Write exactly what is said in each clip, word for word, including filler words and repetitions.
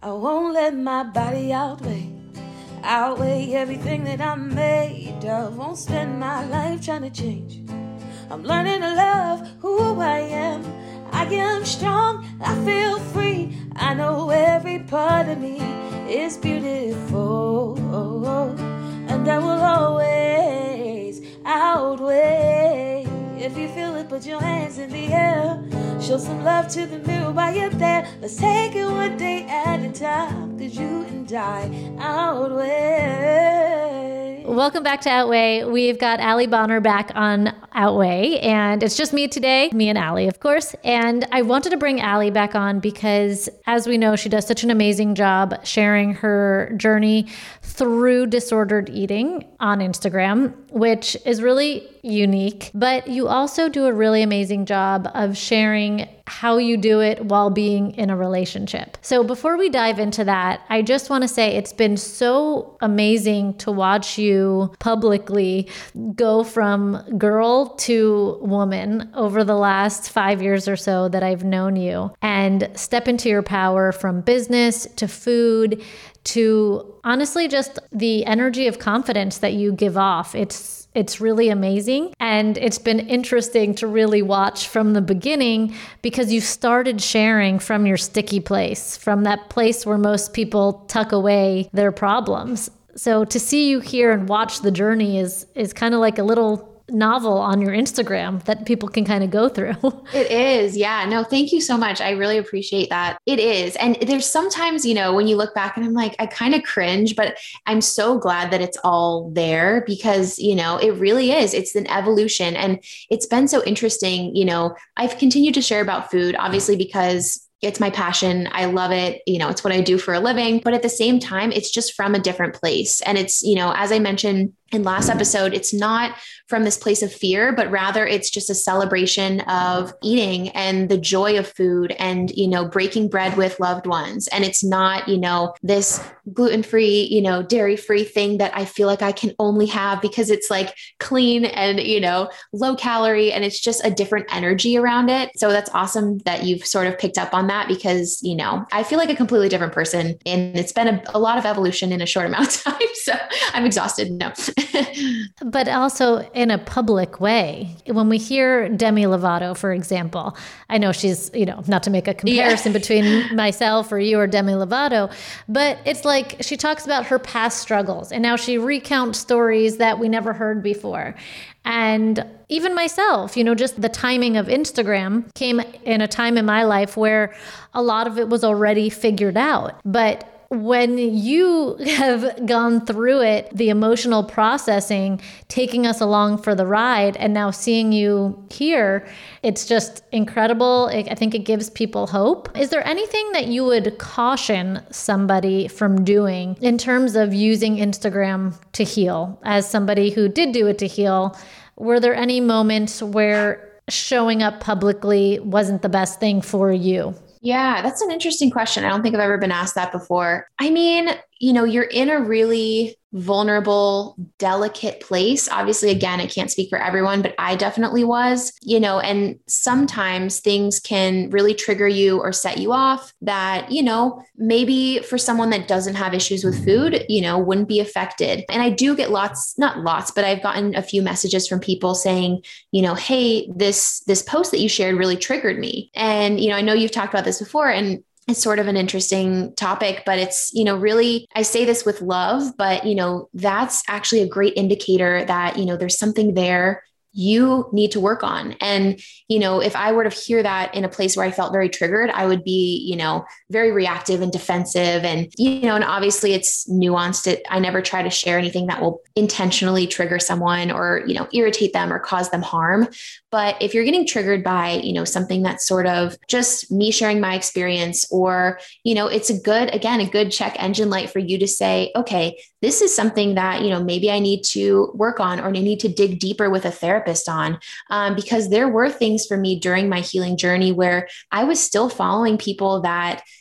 I won't let my body outweigh, outweigh everything that I'm made of. Won't spend my life trying to change. I'm learning to love who I am. I am strong, I feel free. I know every part of me is beautiful. And I will always outweigh. If you feel it, put your hands in the air. Show some love to the mirror while you're there. Let's take it one day at a time, 'cause you and I outweigh. Welcome back to Outweigh. We've got Allie Bonner back on Outweigh, and it's just me today, me and Allie, of course. And I wanted to bring Allie back on because, as we know, she does such an amazing job sharing her journey through disordered eating on Instagram, which is really unique. But you also do a really amazing job of sharing how you do it while being in a relationship. So before we dive into that, I just want to say it's been so amazing to watch you publicly go from girl to woman over the last five years or so that I've known you, and step into your power from business to food to honestly just the energy of confidence that you give off. It's It's really amazing. And it's been interesting to really watch from the beginning, because you started sharing from your sticky place, from that place where most people tuck away their problems. So to see you here and watch the journey is is kind of like a little novel on your Instagram that people can kind of go through. It is. Yeah. No, thank you so much. I really appreciate that. It is. And there's sometimes, you know, when you look back and I'm like, I kind of cringe, but I'm so glad that it's all there, because, you know, it really is. It's an evolution. And it's been so interesting. You know, I've continued to share about food, obviously, because it's my passion. I love it. You know, it's what I do for a living, but at the same time, it's just from a different place. And it's, you know, as I mentioned in last episode, it's not from this place of fear, but rather it's just a celebration of eating and the joy of food and, you know, breaking bread with loved ones. And it's not, you know, this gluten-free, you know, dairy-free thing that I feel like I can only have because it's like clean and, you know, low calorie, and it's just a different energy around it. So that's awesome that you've sort of picked up on that, because, you know, I feel like a completely different person, and it's been a, a lot of evolution in a short amount of time. So I'm exhausted. No. But also in a public way. When we hear Demi Lovato, for example, I know she's, you know, not to make a comparison yeah. between myself or you or Demi Lovato, but it's like she talks about her past struggles, and now she recounts stories that we never heard before. And even myself, you know, just the timing of Instagram came in a time in my life where a lot of it was already figured out. But when you have gone through it, the emotional processing, taking us along for the ride, and now seeing you here, it's just incredible. I think it gives people hope. Is there anything that you would caution somebody from doing in terms of using Instagram to heal? As somebody who did do it to heal, were there any moments where showing up publicly wasn't the best thing for you? Yeah, that's an interesting question. I don't think I've ever been asked that before. I mean, you know, you're in a really vulnerable, delicate place. Obviously, again, I can't speak for everyone, but I definitely was, you know, and sometimes things can really trigger you or set you off that, you know, maybe for someone that doesn't have issues with food, you know, wouldn't be affected. And I do get lots, not lots, but I've gotten a few messages from people saying, you know, hey, this, this post that you shared really triggered me. And, you know, I know you've talked about this before, and it's sort of an interesting topic, but it's, you know, really, I say this with love, but, you know, that's actually a great indicator that, you know, there's something there you need to work on. And, you know, if I were to hear that in a place where I felt very triggered, I would be, you know, very reactive and defensive. And, you know, and obviously it's nuanced. It, I never try to share anything that will intentionally trigger someone or, you know, irritate them or cause them harm. But if you're getting triggered by, you know, something that's sort of just me sharing my experience, or, you know, it's a good, again, a good check engine light for you to say, okay, this is something that, you know, maybe I need to work on, or I need to dig deeper with a therapist on, um, because there were things for me during my healing journey where I was still following people that,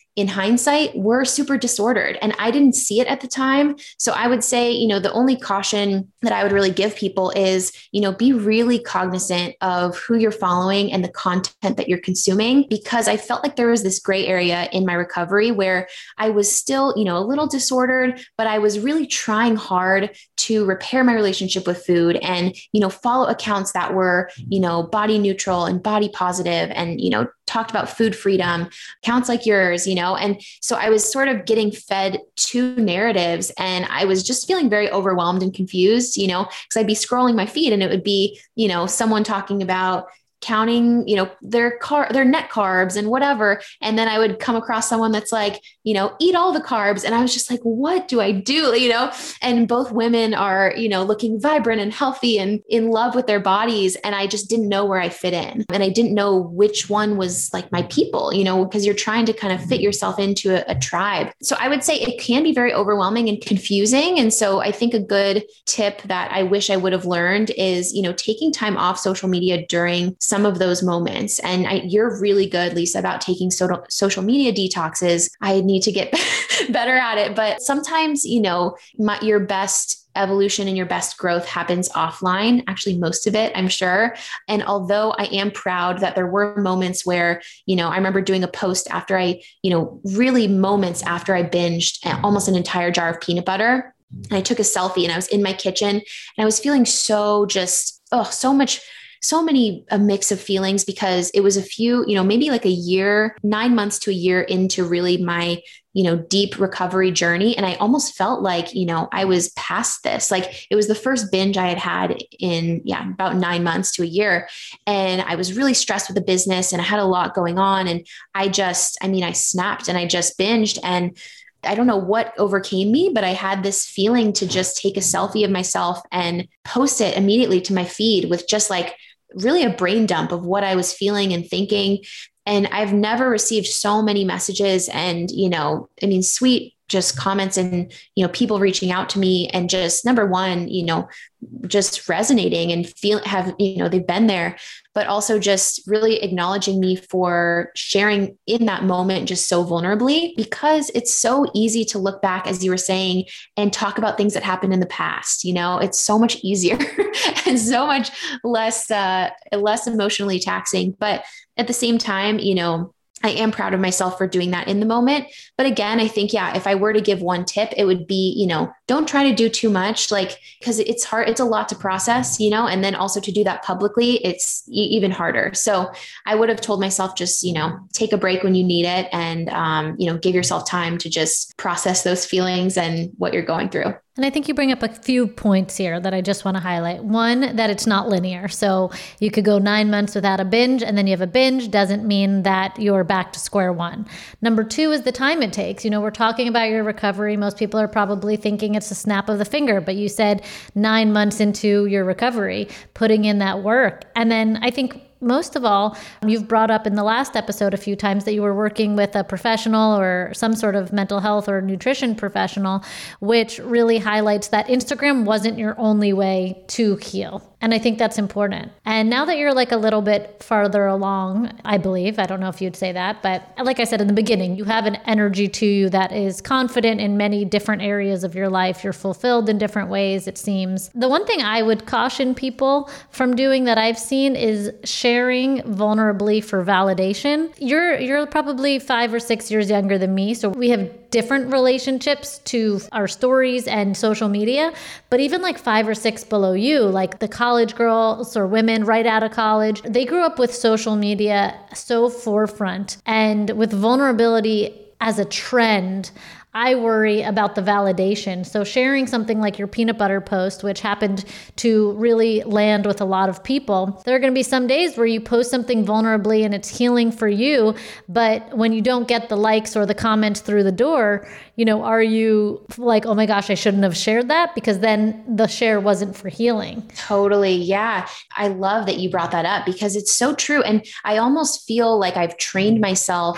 in hindsight were super disordered and I didn't see it at the time. So I would say, you know, the only caution that I would really give people is, you know, be really cognizant of who you're following and the content that you're consuming, because I felt like there was this gray area in my recovery where I was still, you know, a little disordered, but I was really trying hard to repair my relationship with food and, you know, follow accounts that were, you know, body neutral and body positive and, you know, talked about food freedom, accounts like yours, you know? And so I was sort of getting fed two narratives and I was just feeling very overwhelmed and confused, you know, because I'd be scrolling my feed and it would be, you know, someone talking about counting, you know, their car, their net carbs and whatever. And then I would come across someone that's like, you know, eat all the carbs. And I was just like, what do I do? You know, and both women are, you know, looking vibrant and healthy and in love with their bodies. And I just didn't know where I fit in. And I didn't know which one was like my people, you know, because you're trying to kind of fit yourself into a, a tribe. So I would say it can be very overwhelming and confusing. And so I think a good tip that I wish I would have learned is, you know, taking time off social media during some of those moments. And I, you're really good, Lisa, about taking so, social media detoxes. I need to get better at it. But sometimes, you know, my, your best evolution and your best growth happens offline. Actually, most of it, I'm sure. And although I am proud that there were moments where, you know, I remember doing a post after I, you know, really moments after I binged almost an entire jar of peanut butter. And I took a selfie and I was in my kitchen and I was feeling so just, oh, so much so many, a mix of feelings because it was a few, you know, maybe like a year, nine months to a year into really my, you know, deep recovery journey. And I almost felt like, you know, I was past this. Like it was the first binge I had had in, yeah, about nine months to a year. And I was really stressed with the business and I had a lot going on. And I just, I mean, I snapped and I just binged and I don't know what overcame me, but I had this feeling to just take a selfie of myself and post it immediately to my feed with just like really a brain dump of what I was feeling and thinking. And I've never received so many messages and, you know, I mean, sweet just comments and, you know, people reaching out to me and just number one, you know, just resonating and feel have, you know, they've been there, but also just really acknowledging me for sharing in that moment just so vulnerably, because it's so easy to look back, as you were saying, and talk about things that happened in the past. You know, it's so much easier and so much less, uh, less emotionally taxing. But at the same time, you know, I am proud of myself for doing that in the moment. But again, I think, yeah, if I were to give one tip, it would be, you know, don't try to do too much, like, because it's hard. It's a lot to process, you know, and then also to do that publicly, it's e- even harder. So I would have told myself, just, you know, take a break when you need it and, um, you know, give yourself time to just process those feelings and what you're going through. And I think you bring up a few points here that I just want to highlight. One, that it's not linear. So you could go nine months without a binge and then you have a binge, doesn't mean that you're back to square one. Number two is the time it takes. You know, we're talking about your recovery. Most people are probably thinking it's a snap of the finger, but you said nine months into your recovery, putting in that work. And then I think most of all, you've brought up in the last episode a few times that you were working with a professional or some sort of mental health or nutrition professional, which really highlights that Instagram wasn't your only way to heal. And I think that's important. And now that you're like a little bit farther along, I believe, I don't know if you'd say that, but like I said in the beginning, you have an energy to you that is confident in many different areas of your life. You're fulfilled in different ways, it seems. The one thing I would caution people from doing that I've seen is sharing vulnerably for validation. You're you're probably five or six years younger than me, so we have different relationships to our stories and social media, but even like five or six below you, like the college girls or women right out of college, they grew up with social media so forefront and with vulnerability as a trend. I worry about the validation. So sharing something like your peanut butter post, which happened to really land with a lot of people, there are going to be some days where you post something vulnerably and it's healing for you. But when you don't get the likes or the comments through the door, you know, are you like, oh my gosh, I shouldn't have shared that, because then the share wasn't for healing? Totally. Yeah. I love that you brought that up because it's so true. And I almost feel like I've trained myself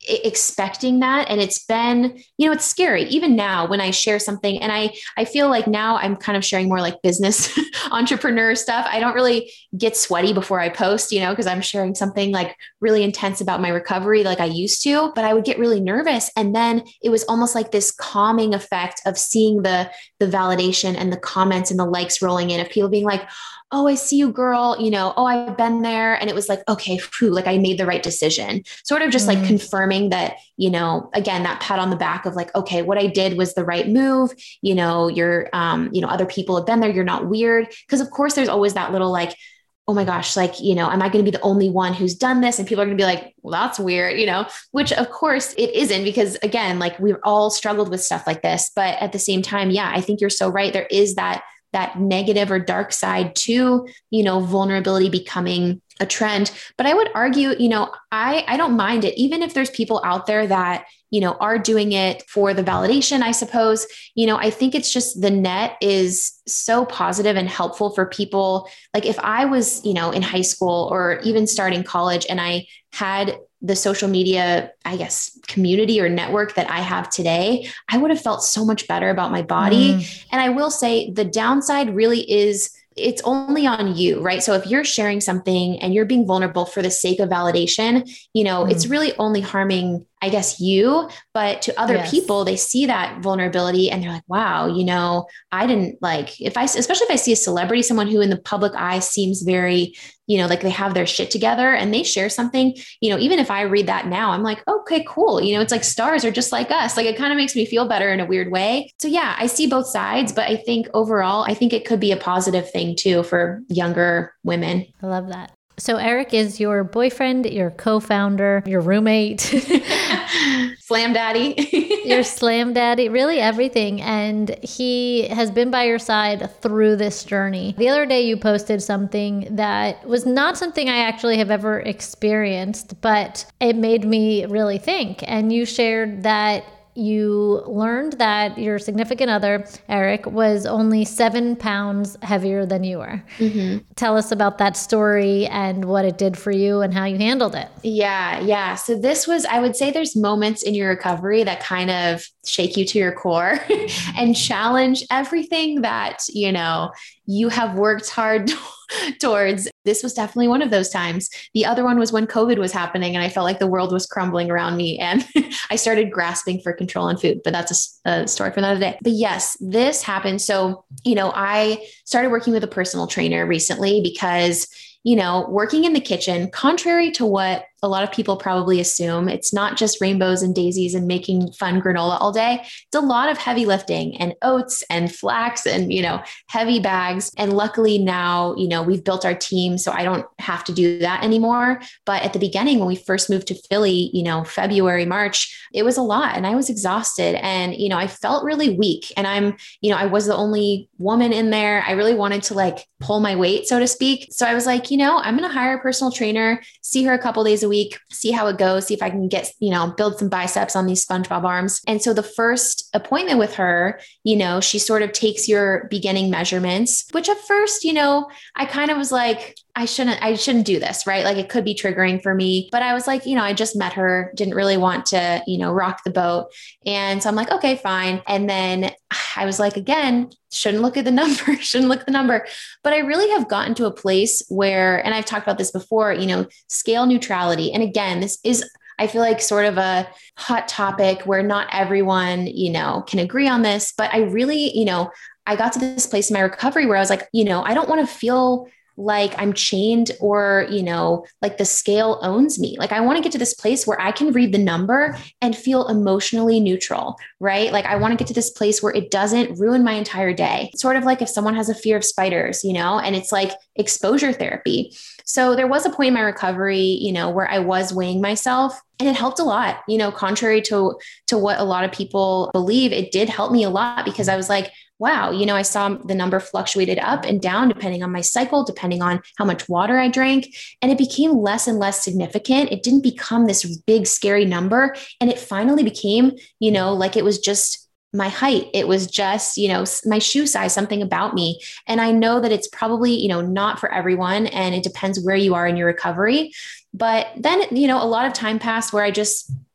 expecting that. And it's been, you know, it's scary even now when I share something, and I, I feel like now I'm kind of sharing more like business entrepreneur stuff. I don't really get sweaty before I post, you know, because I'm sharing something like really intense about my recovery, like I used to, but I would get really nervous. And then it was almost like this calming effect of seeing the, the validation and the comments and the likes rolling in, of people being like, oh, I see you, girl, you know, oh, I've been there. And it was like, okay, phew, like I made the right decision. Sort of just mm. like confirming that, you know, again, that pat on the back of like, okay, what I did was the right move. You know, you're, um, you know, other people have been there. You're not weird. Cause of course there's always that little like, oh my gosh, like, you know, am I going to be the only one who's done this? And people are going to be like, well, that's weird, you know, which of course it isn't, because again, like we've all struggled with stuff like this, but at the same time, yeah, I think you're so right. There is that that negative or dark side to, you know, vulnerability becoming a trend. But I would argue, you know, I, I don't mind it. Even if there's people out there that, you know, are doing it for the validation, I suppose, you know, I think it's just the net is so positive and helpful for people. Like if I was, you know, in high school or even starting college and I had the social media, I guess, community or network that I have today, I would have felt so much better about my body. Mm. And I will say the downside really is it's only on you, right? So if you're sharing something and you're being vulnerable for the sake of validation, you know, mm. it's really only harming, I guess, you, but to other yes. people, they see that vulnerability and they're like, wow, you know, I didn't like, if I, especially if I see a celebrity, someone who in the public eye seems very, you know, like they have their shit together and they share something, you know, even if I read that now, I'm like, okay, cool. You know, it's like stars are just like us. Like it kind of makes me feel better in a weird way. So yeah, I see both sides, but I think overall, I think it could be a positive thing too for younger women. I love that. So Eric is your boyfriend, your co-founder, your roommate, slam daddy, your slam daddy, really everything. And he has been by your side through this journey. The other day you posted something that was not something I actually have ever experienced, but it made me really think. And you shared that you learned that your significant other, Eric, was only seven pounds heavier than you were. Mm-hmm. Tell us about that story and what it did for you and how you handled it. Yeah, yeah. So this was, I would say there's moments in your recovery that kind of shake you to your core and challenge everything that, you know, you have worked hard towards. This was definitely one of those times. The other one was when COVID was happening and I felt like the world was crumbling around me and I started grasping for control on food, but that's a, a story for another day. But yes, this happened. So, you know, I started working with a personal trainer recently because, you know, working in the kitchen, contrary to what a lot of people probably assume, it's not just rainbows and daisies and making fun granola all day. It's a lot of heavy lifting and oats and flax and, you know, heavy bags. And luckily now, you know, we've built our team, so I don't have to do that anymore. But at the beginning, when we first moved to Philly, you know, February, March, it was a lot and I was exhausted and, you know, I felt really weak and I'm, you know, I was the only woman in there. I really wanted to like pull my weight, so to speak. So I was like, you know, I'm going to hire a personal trainer, see her a couple days a week, see how it goes, see if I can get, you know, build some biceps on these SpongeBob arms. And so the first appointment with her, you know, she sort of takes your beginning measurements, which at first, you know, I kind of was like, I shouldn't, I shouldn't do this, right? Like it could be triggering for me, but I was like, you know, I just met her, didn't really want to, you know, rock the boat. And so I'm like, okay, fine. And then I was like, again, shouldn't look at the number, shouldn't look at the number. But I really have gotten to a place where, and I've talked about this before, you know, scale neutrality. And again, this is, I feel like sort of a hot topic where not everyone, you know, can agree on this, but I really, you know, I got to this place in my recovery where I was like, you know, I don't want to feel like I'm chained or, you know, like the scale owns me. Like I want to get to this place where I can read the number and feel emotionally neutral, right? Like I want to get to this place where it doesn't ruin my entire day. It's sort of like if someone has a fear of spiders, you know, and it's like exposure therapy. So there was a point in my recovery, you know, where I was weighing myself and it helped a lot, you know, contrary to, to what a lot of people believe, it did help me a lot because I was like, wow, you know, I saw the number fluctuated up and down depending on my cycle, depending on how much water I drank. And it became less and less significant. It didn't become this big, scary number. And it finally became, you know, like it was just my height. It was just, you know, my shoe size, something about me. And I know that it's probably, you know, not for everyone. And it depends where you are in your recovery. But then, you know, a lot of time passed where I just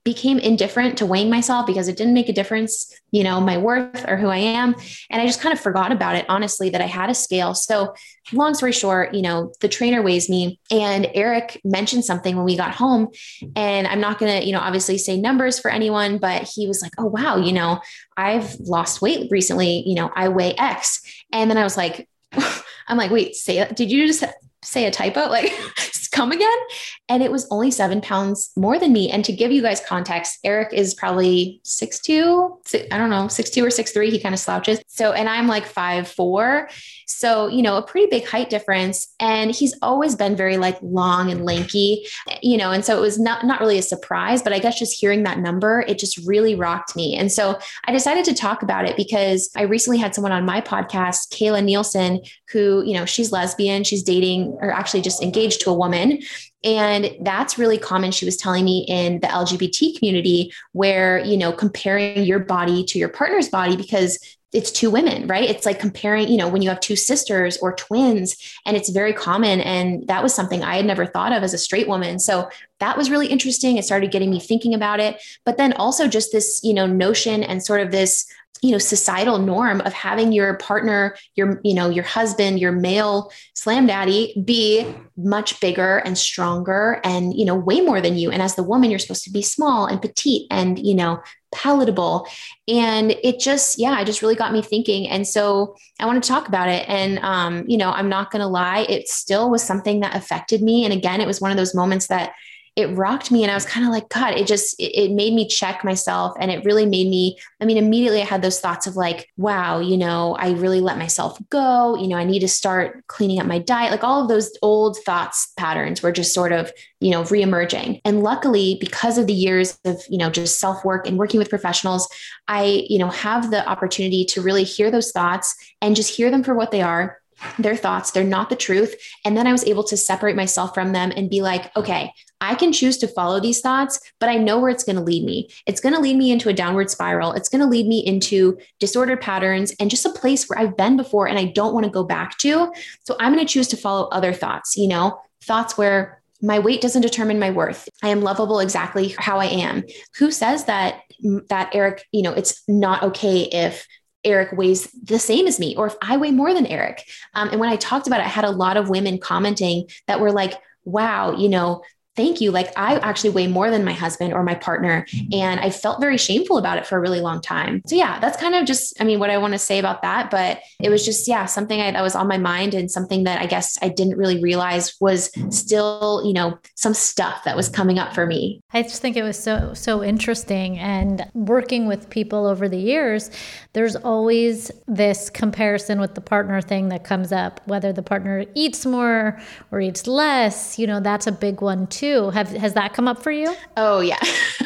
became indifferent to weighing myself because it didn't make a difference, you know, my worth or who I am. And I just kind of forgot about it, honestly, that I had a scale. So long story short, you know, the trainer weighs me, and Eric mentioned something when we got home, and I'm not going to, you know, obviously say numbers for anyone, but he was like, oh, wow, you know, I've lost weight recently, you know, I weigh X. And then I was like, I'm like, wait, say that. Did you just say a typo? Like, come again? And it was only seven pounds more than me. And to give you guys context, Eric is probably six two, I don't know, six two or six three. He kind of slouches. So, and I'm like five four. So, you know, a pretty big height difference. And he's always been very like long and lanky, you know, and so it was not, not really a surprise, but I guess just hearing that number, it just really rocked me. And so I decided to talk about it because I recently had someone on my podcast, Kayla Nielsen, who, you know, she's lesbian, she's dating, or actually just engaged to a woman. And that's really common. She was telling me in the L G B T community where, you know, comparing your body to your partner's body because it's two women, right? It's like comparing, you know, when you have two sisters or twins, and it's very common. And that was something I had never thought of as a straight woman. So that was really interesting. It started getting me thinking about it, but then also just this, you know, notion and sort of this, you know, societal norm of having your partner, your, you know, your husband, your male slam daddy be much bigger and stronger and, you know, way more than you. And as the woman, you're supposed to be small and petite and, you know, palatable. And it just, yeah, it just really got me thinking. And so I want to talk about it. And, um, you know, I'm not going to lie, it still was something that affected me. And again, it was one of those moments that it rocked me. And I was kind of like, God, it just, it, it made me check myself. And it really made me, I mean, immediately I had those thoughts of like, wow, you know, I really let myself go. You know, I need to start cleaning up my diet. Like all of those old thoughts patterns were just sort of, you know, reemerging. And luckily, because of the years of, you know, just self-work and working with professionals, I, you know, have the opportunity to really hear those thoughts and just hear them for what they are. Their thoughts, they're not the truth. And then I was able to separate myself from them and be like, okay, I can choose to follow these thoughts, but I know where it's going to lead me. It's going to lead me into a downward spiral. It's going to lead me into disordered patterns and just a place where I've been before and I don't want to go back to. So I'm going to choose to follow other thoughts, you know, thoughts where my weight doesn't determine my worth. I am lovable exactly how I am. Who says that, that Eric, you know, it's not okay if Eric weighs the same as me, or if I weigh more than Eric. Um, and when I talked about it, I had a lot of women commenting that were like, wow, you know, thank you. Like I actually weigh more than my husband or my partner. And I felt very shameful about it for a really long time. So yeah, that's kind of just, I mean, what I want to say about that, but it was just, yeah, something I, that was on my mind and something that I guess I didn't really realize was still, you know, some stuff that was coming up for me. I just think it was so, so interesting. And working with people over the years, there's always this comparison with the partner thing that comes up, whether the partner eats more or eats less, you know, that's a big one too. Have, has that come up for you? Oh yeah.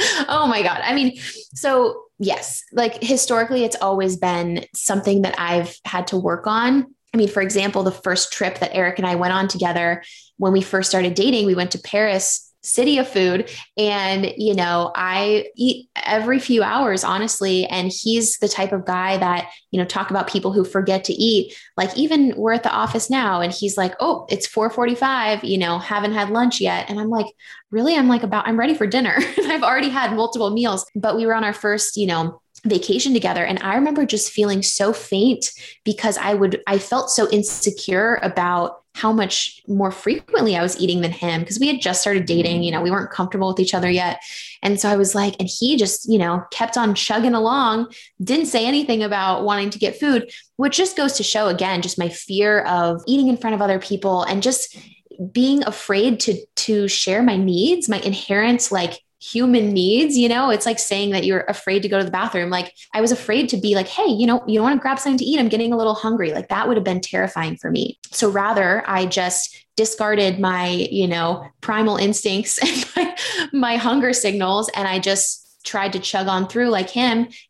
Oh my God. I mean, so yes, like historically, it's always been something that I've had to work on. I mean, for example, the first trip that Eric and I went on together, when we first started dating, we went to Paris, city of food. And, you know, I eat every few hours, honestly. And he's the type of guy that, you know, talk about people who forget to eat. Like even we're at the office now and he's like, oh, it's four forty-five, you know, haven't had lunch yet. And I'm like, really? I'm like about, I'm ready for dinner. I've already had multiple meals, but we were on our first, you know, vacation together. And I remember just feeling so faint because I would, I felt so insecure about how much more frequently I was eating than him because we had just started dating, you know, we weren't comfortable with each other yet. And so I was like, and he just, you know, kept on chugging along, didn't say anything about wanting to get food, which just goes to show again, just my fear of eating in front of other people and just being afraid to, to share my needs, my inherent like human needs, you know, it's like saying that you're afraid to go to the bathroom. Like I was afraid to be like, hey, you know, you want to grab something to eat? I'm getting a little hungry. Like that would have been terrifying for me. So rather I just discarded my, you know, primal instincts and my, my hunger signals. And I just tried to chug on through like him.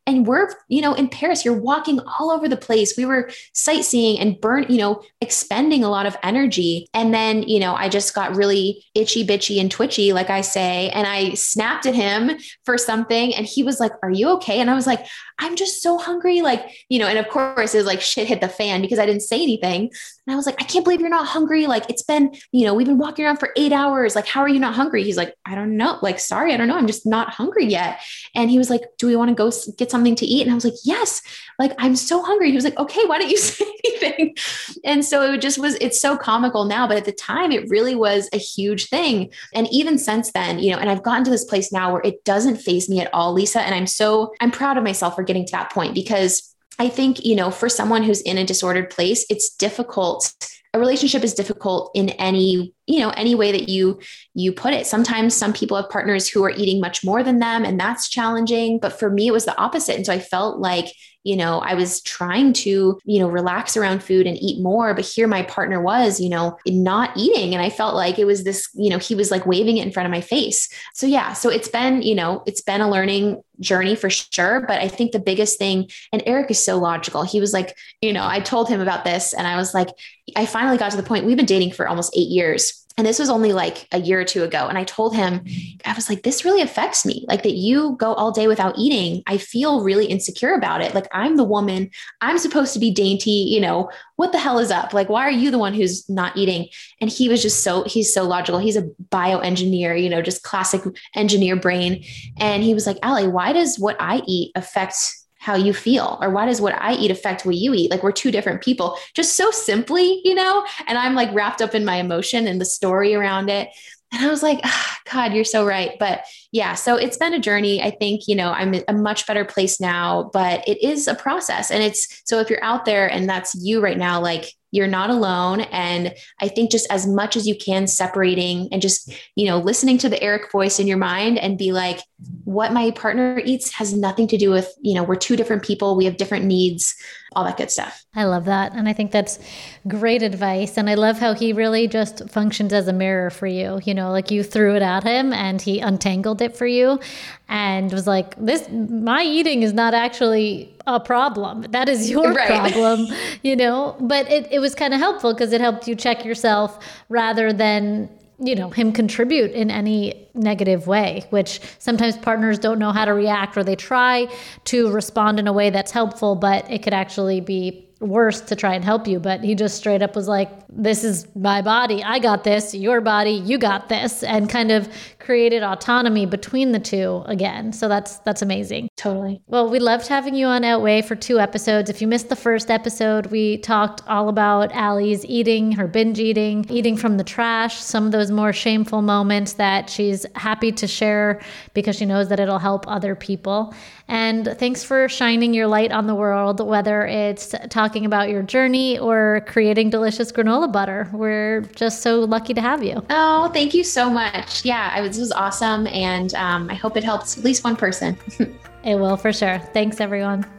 And we're, you know, in Paris, you're walking all over the place. We were sightseeing and burn, you know, expending a lot of energy. And then, you know, I just got really itchy bitchy and twitchy, like I say, and I snapped at him for something. And he was like, are you okay? And I was like, I'm just so hungry. Like, you know, and of course it was like shit hit the fan because I didn't say anything. And I was like, I can't believe you're not hungry. Like, it's been, you know, we've been walking around for eight hours. Like, how are you not hungry? He's like, I don't know. Like, sorry, I don't know. I'm just not hungry yet. And he was like, do we want to go get something to eat? And I was like, yes, like, I'm so hungry. He was like, okay, why don't you say anything? And so it just was, it's so comical now, but at the time it really was a huge thing. And even since then, you know, and I've gotten to this place now where it doesn't faze me at all, Lisa. And I'm so, I'm proud of myself for getting to that point, because I think, you know, for someone who's in a disordered place, it's difficult. A relationship is difficult in any, you know, any way that you, you put it. Sometimes some people have partners who are eating much more than them, and that's challenging. But for me, it was the opposite. And so I felt like, you know, I was trying to, you know, relax around food and eat more, but here my partner was, you know, not eating. And I felt like it was this, you know, he was like waving it in front of my face. So yeah, so it's been, you know, it's been a learning journey for sure. But I think the biggest thing, and Eric is so logical. He was like, you know, I told him about this and I was like, I finally got to the point, we've been dating for almost eight years. And this was only like a year or two ago. And I told him, I was like, this really affects me. Like, that you go all day without eating. I feel really insecure about it. Like, I'm the woman, I'm supposed to be dainty. You know, what the hell is up? Like, why are you the one who's not eating? And he was just so, he's so logical. He's a bioengineer, you know, just classic engineer brain. And he was like, Allie, why does what I eat affect how you feel? Or why does what I eat affect what you eat? Like, we're two different people, just so simply, you know, and I'm like wrapped up in my emotion and the story around it. And I was like, oh, God, you're so right. But yeah, so it's been a journey. I think, you know, I'm in a much better place now, but it is a process. And it's, so if you're out there and that's you right now, like, you're not alone. And I think just as much as you can, separating and just, you know, listening to the Eric voice in your mind and be like, what my partner eats has nothing to do with, you know, we're two different people. We have different needs, all that good stuff. I love that. And I think that's great advice. And I love how he really just functions as a mirror for you. You know, like, you threw it at him and he untangled it for you and was like, this, my eating is not actually a problem. That is your right. problem, you know, but it, it was kind of helpful because it helped you check yourself rather than, you know, him contribute in any negative way, which sometimes partners don't know how to react, or they try to respond in a way that's helpful, but it could actually be worse to try and help you. But he just straight up was like, this is my body. I got this. Your body. You got this. And kind of created autonomy between the two again. So that's, that's amazing. Totally. Well, we loved having you on Outweigh for two episodes. If you missed the first episode, we talked all about Allie's eating, her binge eating, eating from the trash, some of those more shameful moments that she's happy to share because she knows that it'll help other people. And thanks for shining your light on the world, whether it's talking about your journey or creating delicious granola butter. We're just so lucky to have you. Oh, thank you so much. Yeah, I was, this was awesome. And um, I hope it helps at least one person. It will for sure. Thanks, everyone.